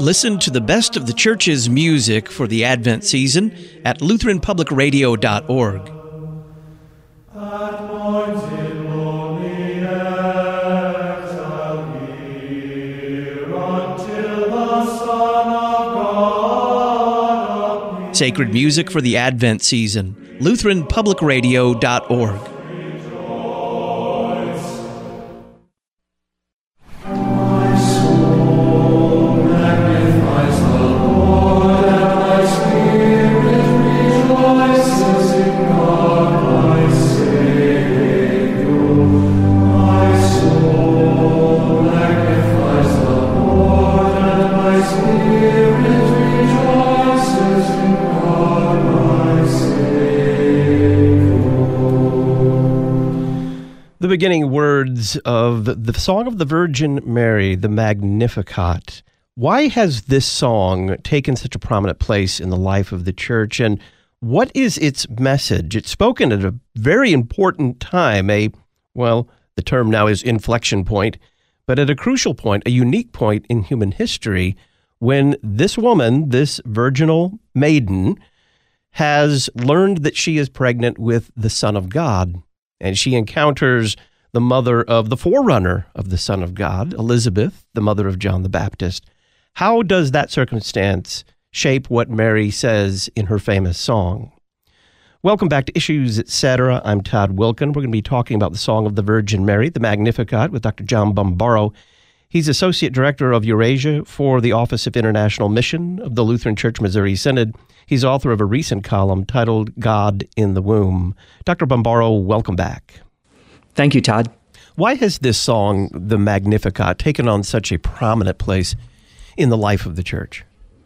Listen to the best of the church's music for the Advent season at LutheranPublicRadio.org. Sacred music for the Advent season, LutheranPublicRadio.org. The beginning words of the Song of the Virgin Mary, the Magnificat. Why has this song taken such a prominent place in the life of the church, and what is its message? It's spoken at a very important time, the term now is inflection point, but at a crucial point, a unique point in human history, when this woman, this virginal maiden, has learned that she is pregnant with the Son of God. And she encounters the mother of the forerunner of the Son of God, Elizabeth, the mother of John the Baptist. How does that circumstance shape what Mary says in her famous song? Welcome back to Issues Etc. I'm Todd Wilken. We're going to be talking about the Song of the Virgin Mary, the Magnificat, with Dr. John Bombaro. He's Associate Director of Eurasia for the Office of International Mission of the Lutheran Church Missouri Synod. He's author of a recent column titled God in the Womb. Dr. Bombaro, welcome back. Thank you, Todd. Why has this song, the Magnificat, taken on such a prominent place in the life of the church?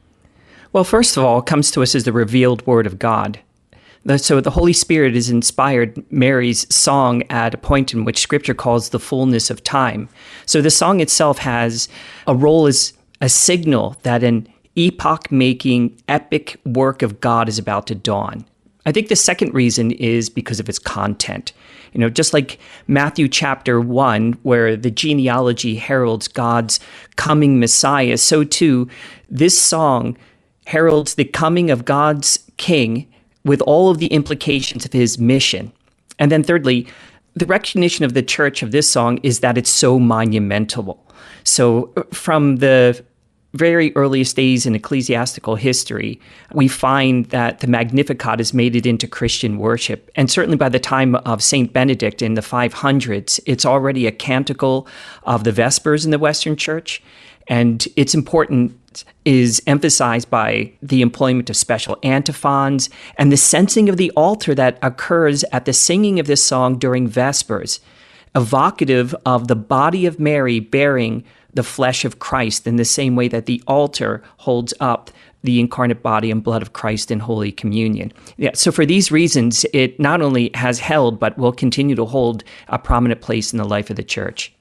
Well, first of all, it comes to us as the revealed Word of God. So the Holy Spirit has inspired Mary's song at a point in which Scripture calls the fullness of time. So the song itself has a role as a signal that an epoch-making, epic work of God is about to dawn. I think the second reason is because of its content. Just like Matthew chapter 1, where the genealogy heralds God's coming Messiah, so too this song heralds the coming of God's King with all of the implications of his mission. And then thirdly, the recognition of the church of this song is that it's so monumental. So from the very earliest days in ecclesiastical history, we find that the Magnificat has made it into Christian worship. And certainly by the time of St. Benedict in the 500s, it's already a canticle of the Vespers in the Western Church. And its importance is emphasized by the employment of special antiphons and the censing of the altar that occurs at the singing of this song during Vespers, evocative of the body of Mary bearing the flesh of Christ in the same way that the altar holds up the incarnate body and blood of Christ in Holy Communion. So for these reasons, it not only has held, but will continue to hold a prominent place in the life of the church.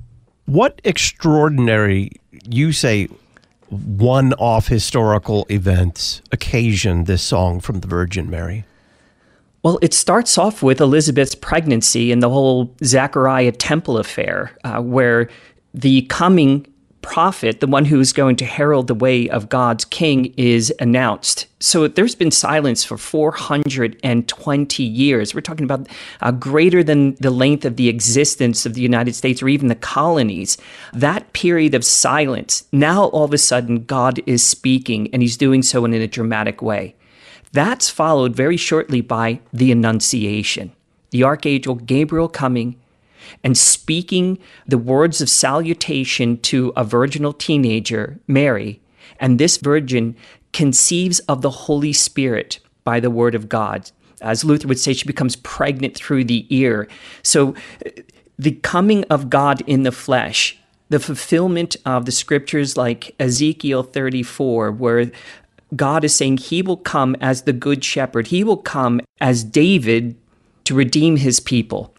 What extraordinary, you say, one-off historical events occasion this song from the Virgin Mary? Well, it starts off with Elizabeth's pregnancy and the whole Zechariah temple affair, where the coming prophet, the one who is going to herald the way of God's king, is announced. So there's been silence for 420 years. We're talking about greater than the length of the existence of the United States or even the colonies. That period of silence, now all of a sudden God is speaking, and he's doing so in a dramatic way. That's followed very shortly by the Annunciation, the Archangel Gabriel coming and speaking the words of salutation to a virginal teenager, Mary. And this virgin conceives of the Holy Spirit by the word of God. As Luther would say, she becomes pregnant through the ear. So the coming of God in the flesh, the fulfillment of the scriptures like Ezekiel 34, where God is saying he will come as the good shepherd. He will come as David to redeem his people.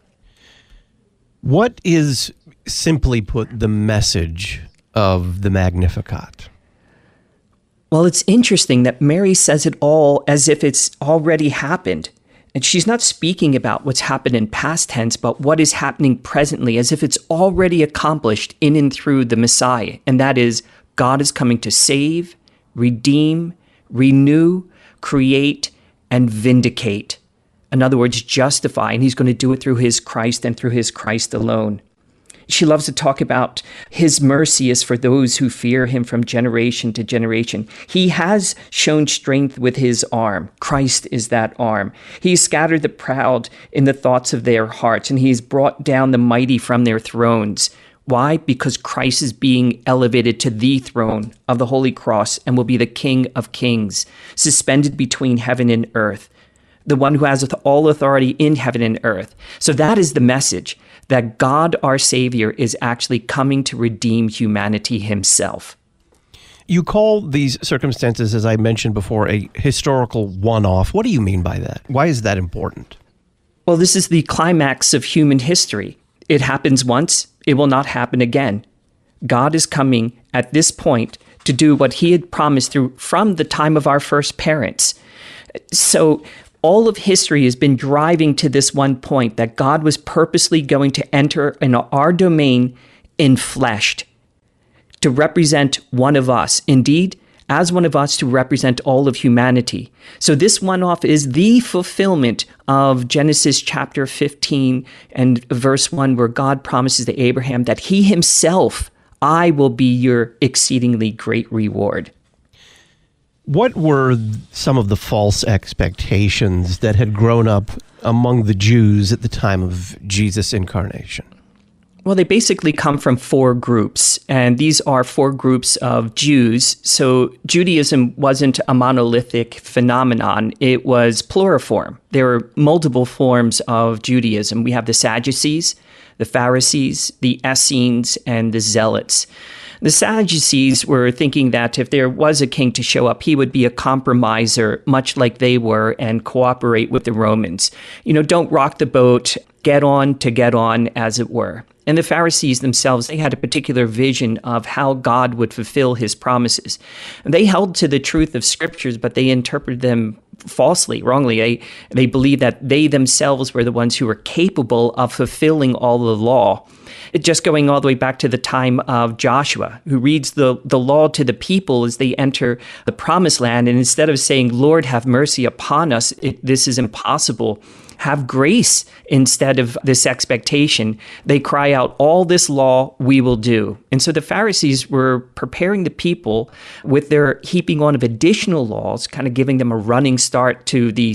What is, simply put, the message of the Magnificat? Well, it's interesting that Mary says it all as if it's already happened. And she's not speaking about what's happened in past tense, but what is happening presently, as if it's already accomplished in and through the Messiah. And that is God is coming to save, redeem, renew, create, and vindicate. In other words, justify, and he's going to do it through his Christ and through his Christ alone. She loves to talk about his mercy is for those who fear him from generation to generation. He has shown strength with his arm. Christ is that arm. He scattered the proud in the thoughts of their hearts, and he's brought down the mighty from their thrones. Why? Because Christ is being elevated to the throne of the Holy Cross and will be the King of Kings, suspended between heaven and earth, the one who has all authority in heaven and earth. So that is the message, that God, our Savior, is actually coming to redeem humanity himself. You call these circumstances, as I mentioned before, a historical one-off. What do you mean by that? Why is that important? Well, this is the climax of human history. It happens once, it will not happen again. God is coming at this point to do what he had promised from the time of our first parents. So all of history has been driving to this one point, that God was purposely going to enter in our domain in flesh to represent one of us. Indeed, as one of us, to represent all of humanity. So this one-off is the fulfillment of Genesis chapter 15 and verse 1, where God promises to Abraham that he himself, I will be your exceedingly great reward. What were some of the false expectations that had grown up among the Jews at the time of Jesus' incarnation? Well, they basically come from four groups, and these are four groups of Jews. So Judaism wasn't a monolithic phenomenon. It was pluriform. There were multiple forms of Judaism. We have the Sadducees, the Pharisees, the Essenes, and the Zealots. The Sadducees were thinking that if there was a king to show up, he would be a compromiser, much like they were, and cooperate with the Romans. Don't rock the boat, get on, as it were. And the Pharisees themselves, they had a particular vision of how God would fulfill his promises. And they held to the truth of scriptures, but they interpreted them falsely, wrongly. They believed that they themselves were the ones who were capable of fulfilling all the law. Just going all the way back to the time of Joshua, who reads the law to the people as they enter the promised land. And instead of saying, Lord, have mercy upon us, this is impossible, have grace instead of this expectation, they cry out, all this law we will do. And so the Pharisees were preparing the people with their heaping on of additional laws, kind of giving them a running start to the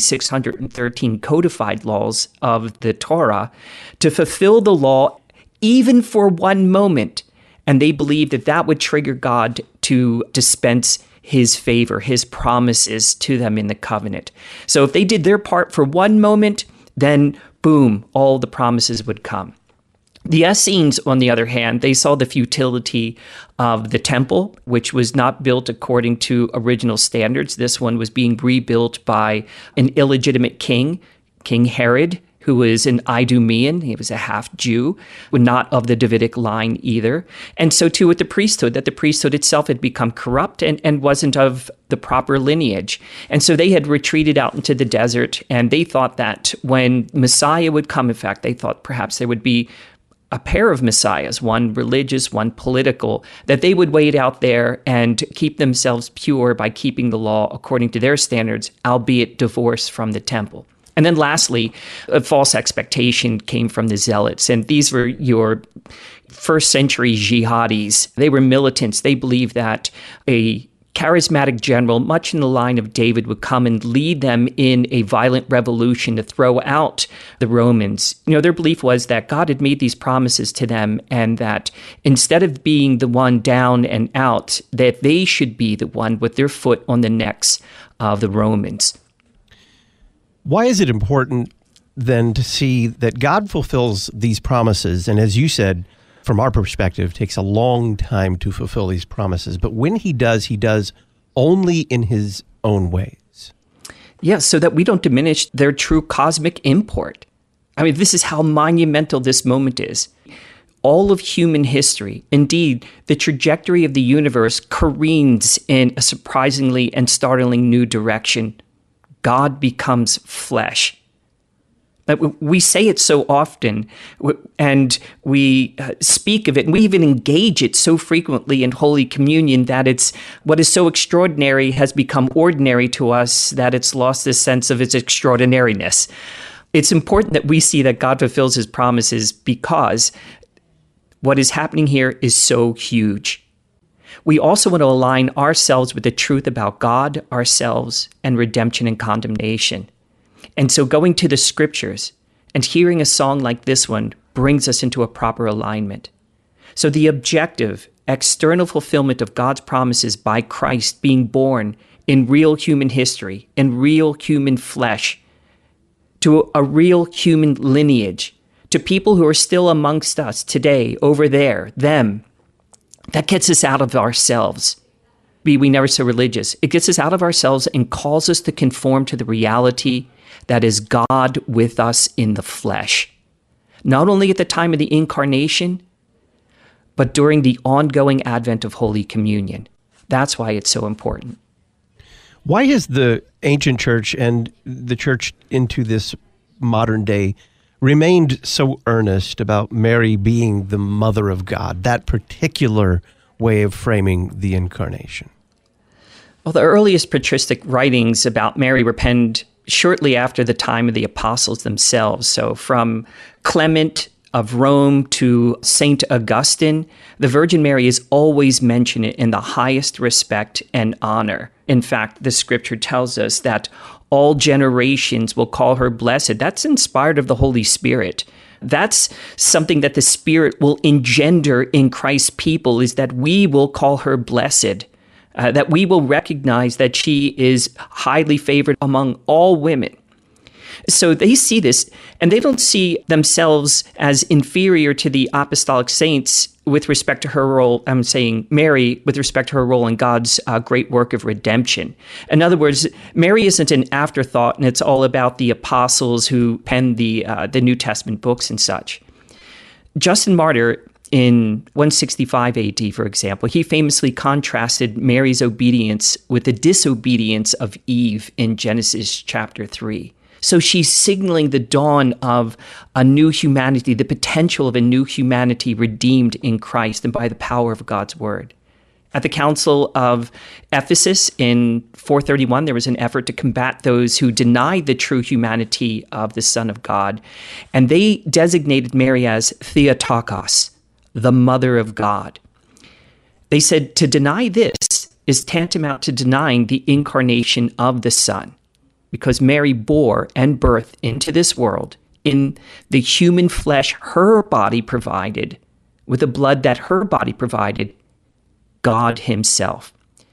613 codified laws of the Torah, to fulfill the law even for one moment. And they believed that that would trigger God to dispense his favor, his promises to them in the covenant. So if they did their part for one moment, then boom, all the promises would come. The Essenes, on the other hand, they saw the futility of the temple, which was not built according to original standards. This one was being rebuilt by an illegitimate king, King Herod, who was an Idumean. He was a half-Jew, not of the Davidic line either. And so too with the priesthood, that the priesthood itself had become corrupt and wasn't of the proper lineage. And so they had retreated out into the desert, and they thought that when Messiah would come, in fact, they thought perhaps there would be a pair of messiahs, one religious, one political, that they would wait out there and keep themselves pure by keeping the law according to their standards, albeit divorced from the temple. And then lastly, a false expectation came from the Zealots. And these were your first century jihadis. They were militants. They believed that a charismatic general, much in the line of David, would come and lead them in a violent revolution to throw out the Romans. Their belief was that God had made these promises to them, and that instead of being the one down and out, that they should be the one with their foot on the necks of the Romans. Why is it important then to see that God fulfills these promises? And as you said, from our perspective, takes a long time to fulfill these promises. But when he does only in his own ways. Yes, so that we don't diminish their true cosmic import. I mean, this is how monumental this moment is. All of human history, indeed, the trajectory of the universe careens in a surprisingly and startling new direction. God becomes flesh We say it so often, and we speak of it, and we even engage it so frequently in Holy Communion that it's what is so extraordinary has become ordinary to us that it's lost this sense of its extraordinariness. It's important that we see that God fulfills his promises because what is happening here is so huge. We also want to align ourselves with the truth about God, ourselves, and redemption and condemnation. And so going to the scriptures and hearing a song like this one brings us into a proper alignment. So the objective, external fulfillment of God's promises by Christ being born in real human history, in real human flesh, to a real human lineage, to people who are still amongst us today, over there, them, that gets us out of ourselves. Be we never so religious. It gets us out of ourselves and calls us to conform to the reality that is God with us in the flesh, not only at the time of the incarnation, but during the ongoing advent of Holy Communion. That's why it's so important. Why has the ancient church and the church into this modern day remained so earnest about Mary being the mother of God, that particular way of framing the incarnation? Well, the earliest patristic writings about Mary were penned shortly after the time of the apostles themselves. So from Clement of Rome to Saint Augustine, the Virgin Mary is always mentioned in the highest respect and honor. In fact, the scripture tells us that all generations will call her blessed. That's inspired of the Holy Spirit. That's something that the Spirit will engender in Christ's people, is that we will call her blessed. That we will recognize that she is highly favored among all women. So they see this, and they don't see themselves as inferior to the apostolic saints with respect to her role, I'm saying Mary, with respect to her role in God's great work of redemption. In other words, Mary isn't an afterthought, and it's all about the apostles who penned the New Testament books and such. Justin Martyr, in 165 AD, for example, he famously contrasted Mary's obedience with the disobedience of Eve in Genesis chapter 3. So she's signaling the dawn of a new humanity, the potential of a new humanity redeemed in Christ and by the power of God's word. At the Council of Ephesus in 431, there was an effort to combat those who denied the true humanity of the Son of God, and they designated Mary as Theotokos, the Mother of God. They said to deny this is tantamount to denying the incarnation of the Son, because Mary bore and birthed into this world in the human flesh her body provided, with the blood that her body provided, God himself.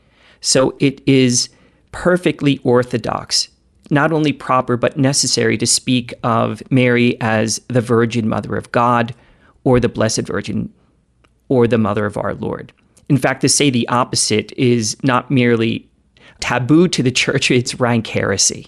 So it is perfectly orthodox, not only proper but necessary to speak of Mary as the Virgin Mother of God, or the Blessed Virgin, or the Mother of our Lord. In fact, to say the opposite is not merely taboo to the church, it's rank heresy.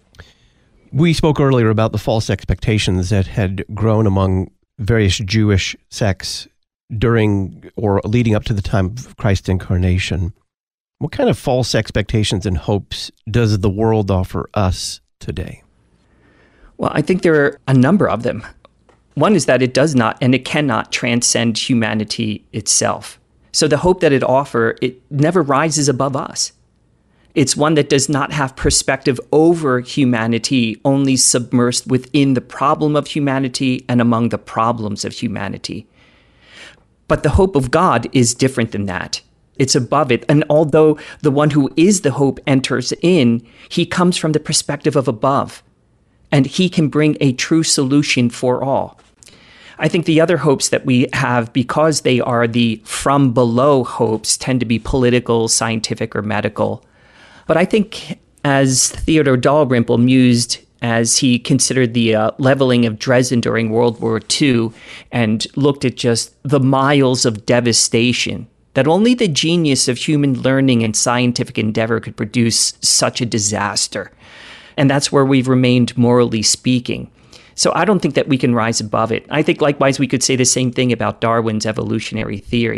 We spoke earlier about the false expectations that had grown among various Jewish sects during or leading up to the time of Christ's incarnation. What kind of false expectations and hopes does the world offer us today? Well, I think there are a number of them. One is that it does not and it cannot transcend humanity itself. So the hope that it offers, it never rises above us. It's one that does not have perspective over humanity, only submersed within the problem of humanity and among the problems of humanity. But the hope of God is different than that. It's above it. And although the one who is the hope enters in, he comes from the perspective of above, and he can bring a true solution for all. I think the other hopes that we have, because they are the from below hopes, tend to be political, scientific, or medical. But I think, as Theodore Dalrymple mused as he considered the leveling of Dresden during World War II and looked at just the miles of devastation, that only the genius of human learning and scientific endeavor could produce such a disaster. And that's where we've remained, morally speaking. So I don't think that we can rise above it. I think likewise we could say the same thing about Darwin's evolutionary theory.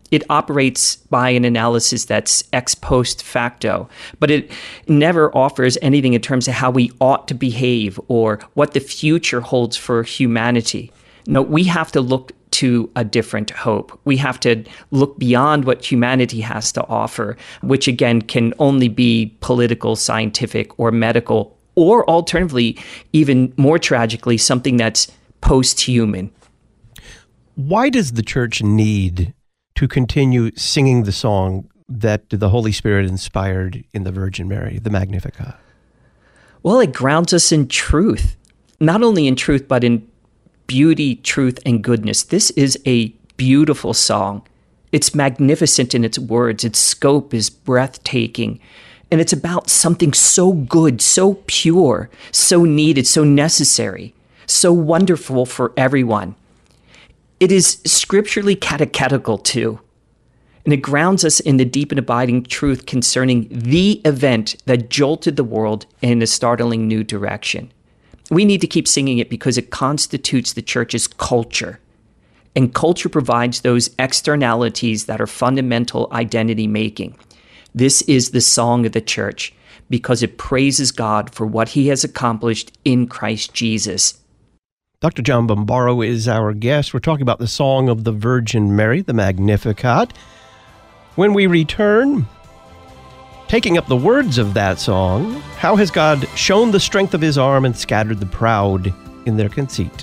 It operates by an analysis that's ex post facto, but it never offers anything in terms of how we ought to behave or what the future holds for humanity. No, we have to look to a different hope. We have to look beyond what humanity has to offer, which again can only be political, scientific, or medical, or alternatively, even more tragically, something that's post-human. Why does the church need to continue singing the song that the Holy Spirit inspired in the Virgin Mary, the Magnificat? Well, it grounds us in truth, not only in truth, but in beauty, truth, and goodness. This is a beautiful song. It's magnificent in its words. Its scope is breathtaking. And it's about something so good, so pure, so needed, so necessary, so wonderful for everyone. It is scripturally catechetical too, and it grounds us in the deep and abiding truth concerning the event that jolted the world in a startling new direction. We need to keep singing it because it constitutes the church's culture, and culture provides those externalities that are fundamental identity making. This is the song of the church because it praises God for what he has accomplished in Christ Jesus. Dr. John Bombaro is our guest. We're talking about the song of the Virgin Mary, the Magnificat. When we return, taking up the words of that song, how has God shown the strength of his arm and scattered the proud in their conceit?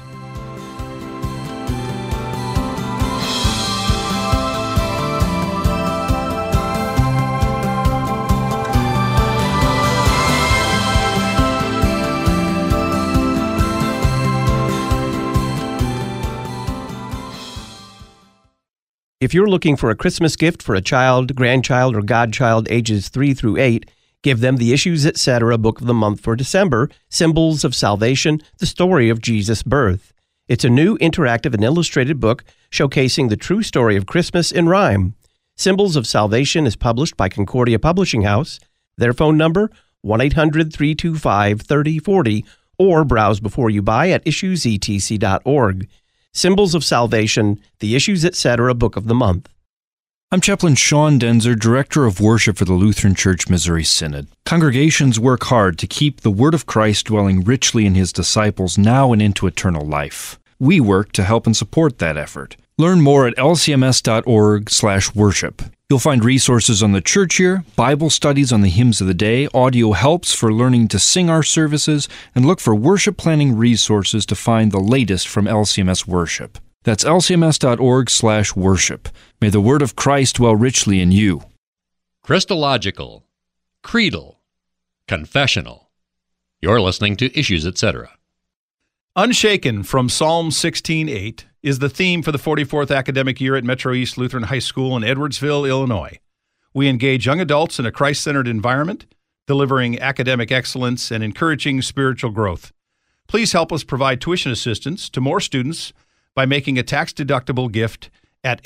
If you're looking for a Christmas gift for a child, grandchild, or godchild ages 3 through 8, give them the Issues Etc. Book of the Month for December, Symbols of Salvation, the Story of Jesus' Birth. It's a new interactive and illustrated book showcasing the true story of Christmas in rhyme. Symbols of Salvation is published by Concordia Publishing House. Their phone number, 1-800-325-3040, or browse before you buy at issuesetc.org. Symbols of Salvation, the Issues Etc. Book of the Month. I'm Chaplain Sean Denzer, Director of Worship for the Lutheran Church Missouri Synod. Congregations work hard to keep the Word of Christ dwelling richly in His disciples now and into eternal life. We work to help and support that effort. Learn more at lcms.org/worship. You'll find resources on the church year, Bible studies on the hymns of the day, audio helps for learning to sing our services, and look for worship planning resources to find the latest from LCMS worship. That's lcms.org/worship. May the word of Christ dwell richly in you. Christological, creedal, confessional. You're listening to Issues Etc. Unshaken from Psalm 16:8 is the theme for the 44th academic year at Metro East Lutheran High School in Edwardsville, Illinois. We engage young adults in a Christ-centered environment, delivering academic excellence and encouraging spiritual growth. Please help us provide tuition assistance to more students by making a tax-deductible gift at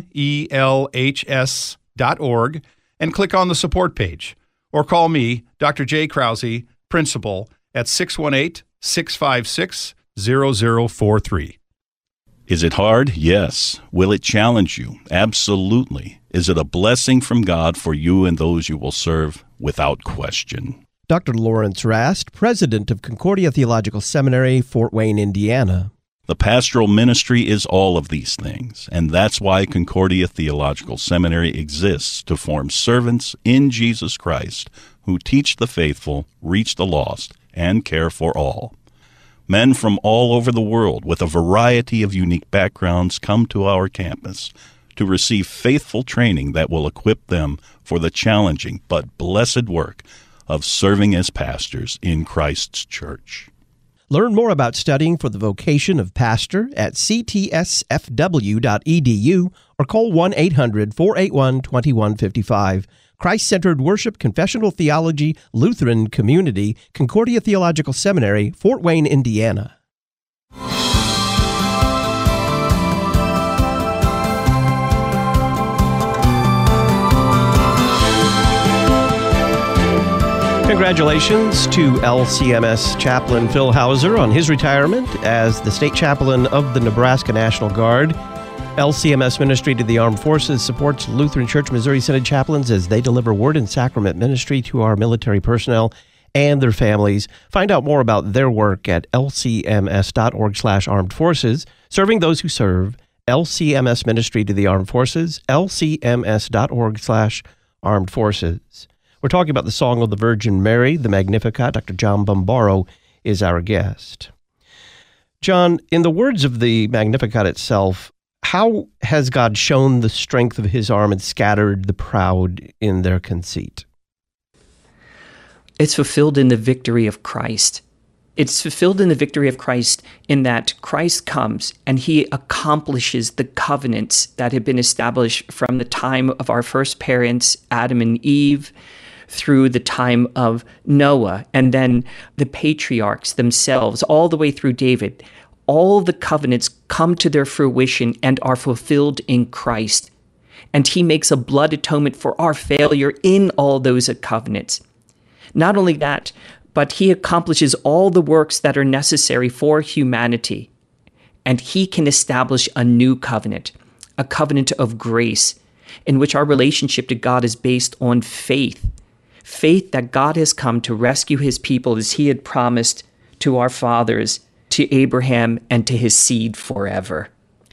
melhs.org and click on the support page, or call me, Dr. Jay Krause, principal, at 618-656-0043. Is it hard? Yes. Will it challenge you? Absolutely. Is it a blessing from God for you and those you will serve? Without question. Dr. Lawrence Rast, president of Concordia Theological Seminary, Fort Wayne, Indiana. The pastoral ministry is all of these things, and that's why Concordia Theological Seminary exists, to form servants in Jesus Christ who teach the faithful, reach the lost, and care for all. Men from all over the world with a variety of unique backgrounds come to our campus to receive faithful training that will equip them for the challenging but blessed work of serving as pastors in Christ's church. Learn more about studying for the vocation of pastor at ctsfw.edu or call 1-800-481-2155. Christ-Centered Worship, Confessional Theology, Lutheran Community, Concordia Theological Seminary, Fort Wayne, Indiana. Congratulations to LCMS Chaplain Phil Hauser on his retirement as the State Chaplain of the Nebraska National Guard. LCMS Ministry to the Armed Forces supports Lutheran Church Missouri Synod chaplains as they deliver word and sacrament ministry to our military personnel and their families. Find out more about their work at lcms.org/armed forces, serving those who serve. LCMS Ministry to the Armed Forces, lcms.org/armed forces. We're talking about the Song of the Virgin Mary, the Magnificat. Dr. John Bombaro is our guest. John, in the words of the Magnificat itself, how has God shown the strength of his arm and scattered the proud in their conceit? It's fulfilled in the victory of Christ. It's fulfilled in the victory of Christ in that Christ comes and he accomplishes the covenants that had been established from the time of our first parents, Adam and Eve, through the time of Noah, and then the patriarchs themselves, all the way through David. All the covenants come to their fruition and are fulfilled in Christ. And he makes a blood atonement for our failure in all those covenants. Not only that, but he accomplishes all the works that are necessary for humanity. And he can establish a new covenant, a covenant of grace, in which our relationship to God is based on faith. Faith that God has come to rescue his people as he had promised to our fathers, to Abraham, and to his seed forever.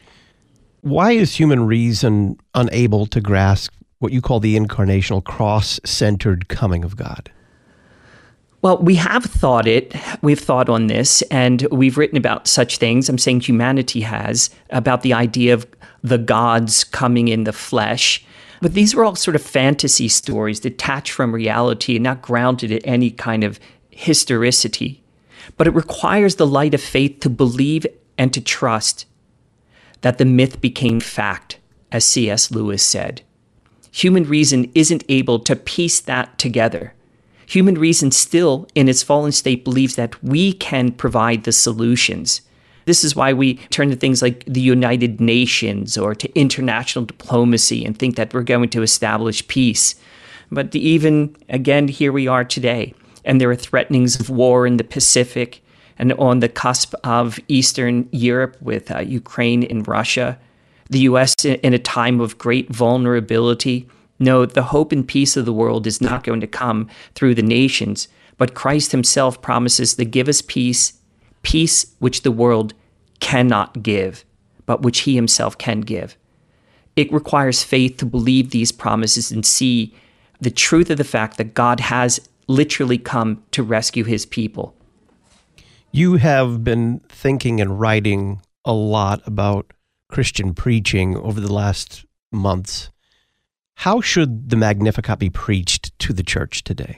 Why is human reason unable to grasp what you call the incarnational, cross-centered coming of God? Well, we have thought it. We've thought on this, and we've written about such things. I'm saying humanity has, about the idea of the gods coming in the flesh. But these are all sort of fantasy stories detached from reality and not grounded in any kind of historicity. But it requires the light of faith to believe and to trust that the myth became fact, as C.S. Lewis said. Human reason isn't able to piece that together. Human reason still, in its fallen state, believes that we can provide the solutions. This is why we turn to things like the United Nations or to international diplomacy and think that we're going to establish peace. But even, again, here we are today, and there are threatenings of war in the Pacific and on the cusp of Eastern Europe with Ukraine and Russia. The U.S. in a time of great vulnerability. No, the hope and peace of the world is not going to come through the nations, but Christ himself promises to give us peace, peace which the world cannot give, but which he himself can give. It requires faith to believe these promises and see the truth of the fact that God has literally come to rescue his people. You have been thinking and writing a lot about Christian preaching over the last months. How should the Magnificat be preached to the church today?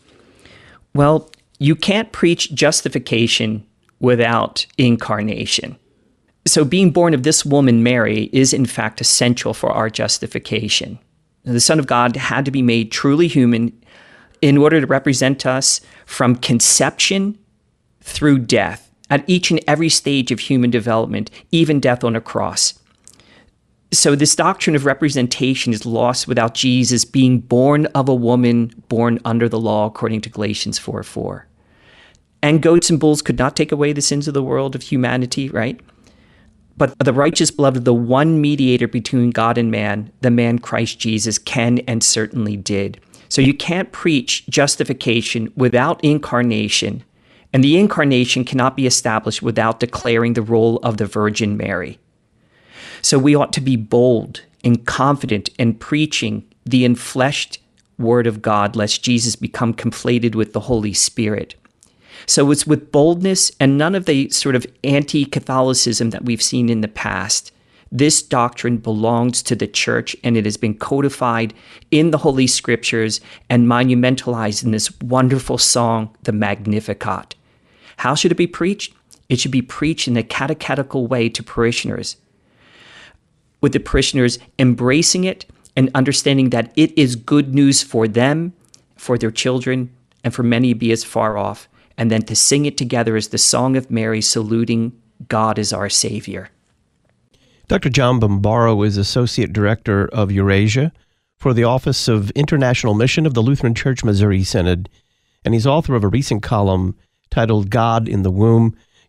Well, you can't preach justification without incarnation. So being born of this woman, Mary, is in fact essential for our justification. The Son of God had to be made truly human in order to represent us from conception through death, at each and every stage of human development, even death on a cross. So this doctrine of representation is lost without Jesus being born of a woman born under the law, according to Galatians 4:4. And goats and bulls could not take away the sins of the world, of humanity, right? But the righteous blood of the one mediator between God and man, the man Christ Jesus, can and certainly did. So you can't preach justification without incarnation, and the incarnation cannot be established without declaring the role of the Virgin Mary. So we ought to be bold and confident in preaching the enfleshed Word of God, lest Jesus become conflated with the Holy Spirit. So it's with boldness and none of the sort of anti-Catholicism that we've seen in the past. This doctrine belongs to the church, and it has been codified in the Holy Scriptures and monumentalized in this wonderful song, the Magnificat. How should it be preached? It should be preached in a catechetical way to parishioners, with the parishioners embracing it and understanding that it is good news for them, for their children, and for many to be as far off, and then to sing it together as the Song of Mary, saluting God as our Savior. Dr. John Bombaro is Associate Director of Eurasia for the Office of International Mission of the Lutheran Church Missouri Synod, and he's author of a recent column titled God in the Womb.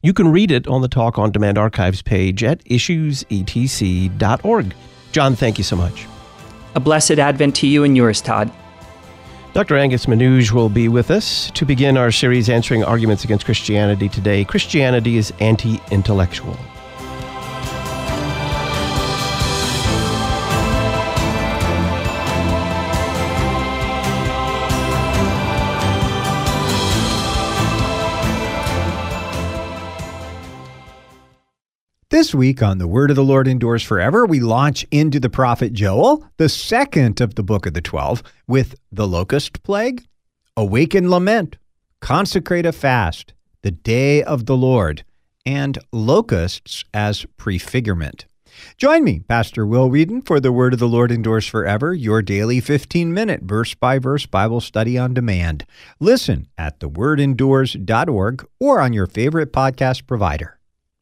You can read it on the Talk on Demand archives page at issuesetc.org. John, thank you so much. A blessed Advent to you and yours, Todd. Dr. Angus Manouge will be with us to begin our series answering arguments against Christianity today. Christianity is anti-intellectual. This week on The Word of the Lord Endures Forever, we launch into the prophet Joel, the second of the book of the 12, with the locust plague, awaken lament, consecrate a fast, the day of the Lord, and locusts as prefigurement. Join me, Pastor Will Whedon, for The Word of the Lord Endures Forever, your daily 15-minute verse-by-verse Bible study on demand. Listen at thewordendures.org or on your favorite podcast provider.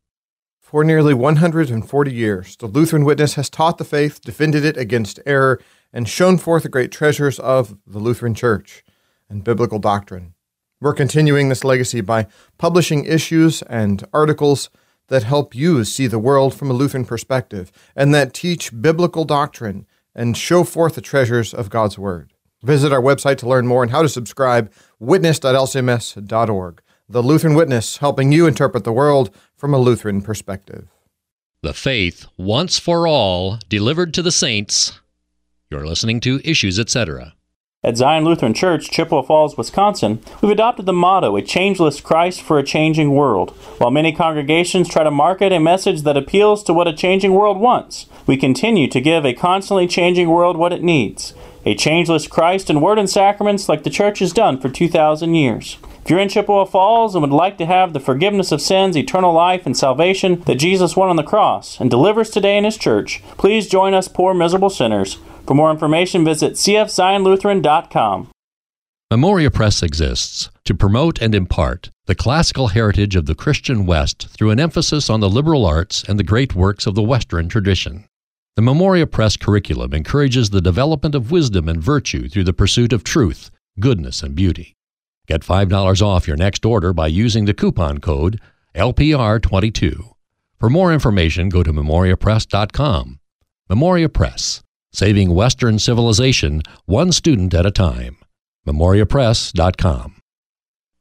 For nearly 140 years, the Lutheran Witness has taught the faith, defended it against error, and shown forth the great treasures of the Lutheran Church and biblical doctrine. We're continuing this legacy by publishing issues and articles that help you see the world from a Lutheran perspective and that teach biblical doctrine and show forth the treasures of God's Word. Visit our website to learn more and how to subscribe, witness.lcms.org. The Lutheran Witness, helping you interpret the world from a Lutheran perspective. The faith, once for all, delivered to the saints. You're listening to Issues, Etc. At Zion Lutheran Church, Chippewa Falls, Wisconsin, we've adopted the motto, a changeless Christ for a changing world. While many congregations try to market a message that appeals to what a changing world wants, we continue to give a constantly changing world what it needs. A changeless Christ in word and sacraments like the Church has done for 2,000 years. If you're in Chippewa Falls and would like to have the forgiveness of sins, eternal life, and salvation that Jesus won on the cross and delivers today in His church, please join us poor, miserable sinners. For more information, visit cfzionlutheran.com. Memoria Press exists to promote and impart the classical heritage of the Christian West through an emphasis on the liberal arts and the great works of the Western tradition. The Memoria Press curriculum encourages the development of wisdom and virtue through the pursuit of truth, goodness, and beauty. Get $5 off your next order by using the coupon code LPR22. For more information, go to memoriapress.com. Memoria Press, saving Western civilization one student at a time. memoriapress.com.